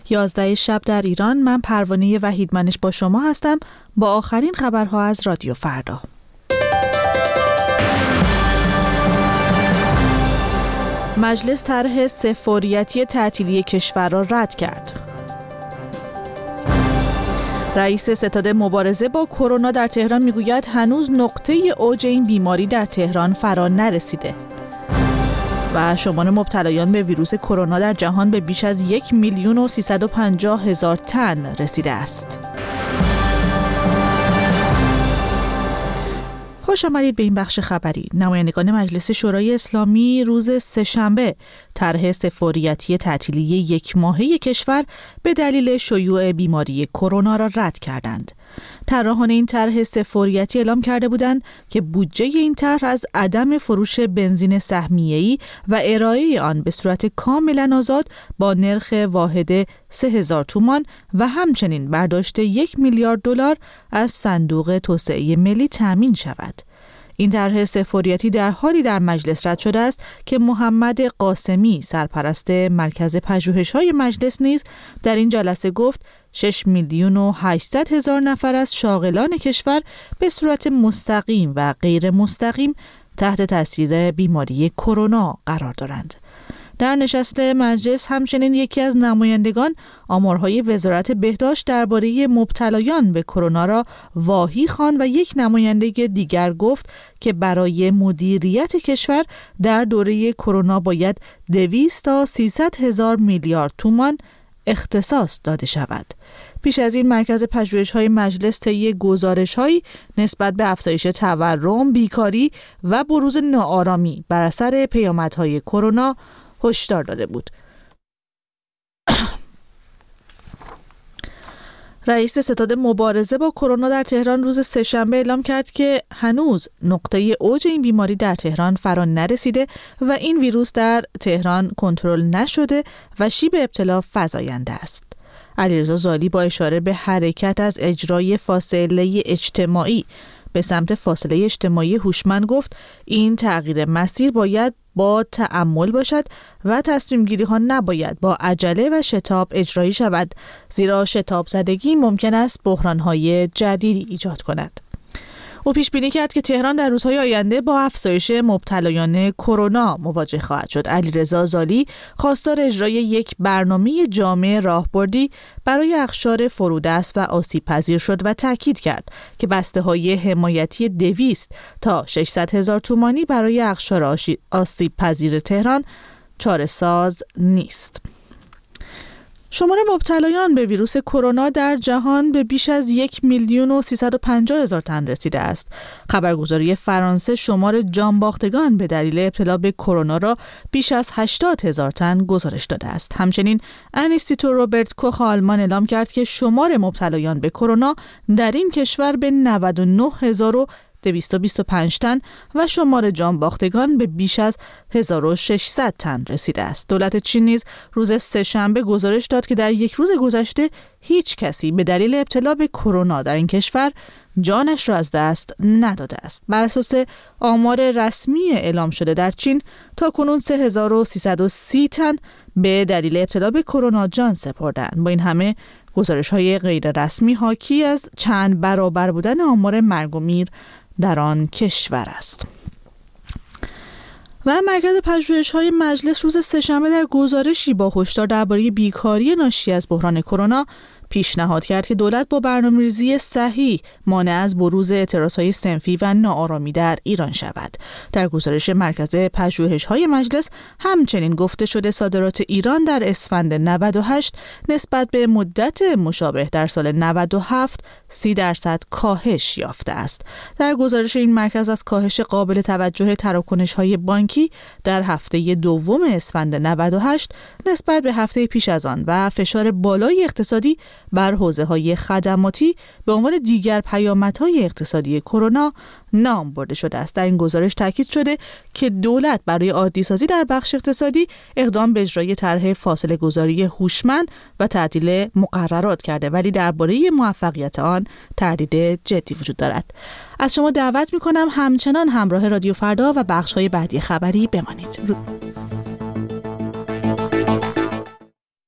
11 شب در ایران. من پروانه وحیدمنش با شما هستم با آخرین خبرها از رادیو فردا. مجلس طرح سه‌فوریتی تعطیلی کشور را رد کرد. رئیس ستاد مبارزه با کرونا در تهران میگوید هنوز نقطه اوج این بیماری در تهران فرا نرسیده. و شمار مبتلایان به ویروس کرونا در جهان به بیش از 1,350,000 تن رسیده است. خوش آمدید به این بخش خبری. نمایندگان مجلس شورای اسلامی روز سه‌شنبه طرح سه‌فوریتی تعطیلی 1 ماهه کشور به دلیل شیوع بیماری کرونا را رد کردند. طراحان این طرح سه‌فوریتی اعلام کرده بودند که بودجه این طرح از عدم فروش بنزین سهمیه‌ای و ارائه آن به صورت کاملا آزاد با نرخ واحد 3,000 تومان و همچنین برداشت 1 میلیارد دلار از صندوق توسعه ملی تامین شود. این طرح سه‌فوریتی در حالی در مجلس رد شده است که محمد قاسمی سرپرست مرکز پژوهش‌های مجلس نیز در این جلسه گفت 6,800,000 نفر از شاغلان کشور به صورت مستقیم و غیر مستقیم تحت تاثیر بیماری کرونا قرار دارند. در نشست مجلس همچنین یکی از نمایندگان آمارهای وزارت بهداشت درباره مبتلایان به کرونا را واهی خواند و یک نماینده دیگر گفت که برای مدیریت کشور در دوره کرونا باید 200 تا 300,000 میلیارد تومان اختصاص داده شود. پیش از این مرکز پژوهش‌های مجلس طی گزارش‌هایی نسبت به افزایش تورم، بیکاری و بروز ناآرامی بر اثر پیامدهای کرونا هشدار داده بود. رئیس ستاد مبارزه با کرونا در تهران روز سه‌شنبه اعلام کرد که هنوز نقطه اوج این بیماری در تهران فرا نرسیده و این ویروس در تهران کنترل نشده و شیب ابتلا فزاینده است. علیرضا زالی با اشاره به حرکت از اجرای فاصله اجتماعی به سمت فاصله اجتماعی هوشمند گفت این تغییر مسیر باید با تأمل باشد و تصمیم گیری ها نباید با عجله و شتاب اجرایی شود، زیرا شتاب زدگی ممکن است بحران های جدیدی ایجاد کند. او پیش بینی کرد که تهران در روزهای آینده با افزایش مبتلایان کرونا مواجه خواهد شد. علیرضا زالی خواستار اجرای یک برنامه جامع راهبردی برای اقشار فرودست و آسیب‌پذیر شد و تاکید کرد که بسته‌های حمایتی 200 تا 600,000 تومانی برای اقشار آسیب‌پذیر تهران چاره‌ساز نیست. شمار مبتلایان به ویروس کرونا در جهان به بیش از 1,350,000 تن رسیده است. خبرگزاری فرانسه شمار جانباختگان به دلیل ابتلا به کرونا را بیش از 80,000 تن گزارش داده است. همچنین انستیتو روبرت کوخ آلمان اعلام کرد که شمار مبتلایان به کرونا در این کشور به 99,225 تن و شمار جانباختگان به بیش از 1,600 تن رسیده است. دولت چین نیز روز سه‌شنبه گزارش داد که در یک روز گذشته هیچ کسی به دلیل ابتلا به کرونا در این کشور جانش را از دست نداده است. بر اساس آمار رسمی اعلام شده در چین تاکنون 3,330 تن به دلیل ابتلا به کرونا جان سپردند. با این همه گزارش‌های غیر رسمی حاکی از چند برابر بودن آمار مرگ و میر در آن کشور است. و مرکز پژوهش‌های مجلس روز سه‌شنبه در گزارشی با هشدار درباره بیکاری ناشی از بحران کرونا پیشنهاد کرد که دولت با برنامه‌ریزی صحیح مانع از بروز اعتراض‌های صنفی و ناآرامی در ایران شود. در گزارش مرکز پژوهش‌های مجلس همچنین گفته شده صادرات ایران در اسفند 98 نسبت به مدت مشابه در سال 97 30% کاهش یافته است. در گزارش این مرکز از کاهش قابل توجه تراکنش‌های بانکی در هفته دوم اسفند 98 نسبت به هفته پیش از آن و فشار بالای اقتصادی بر حوزه‌های خدماتی به عنوان دیگر پیامدهای اقتصادی کرونا نام برده شده است. در این گزارش تاکید شده که دولت برای عادی‌سازی در بخش اقتصادی اقدام به اجرای طرح فاصله گذاری هوشمند و تعدیل مقررات کرده، ولی درباره موفقیت آن تردید جدی وجود دارد. از شما دعوت می‌کنم همچنان همراه رادیو فردا و بخش‌های بعدی خبری بمانید.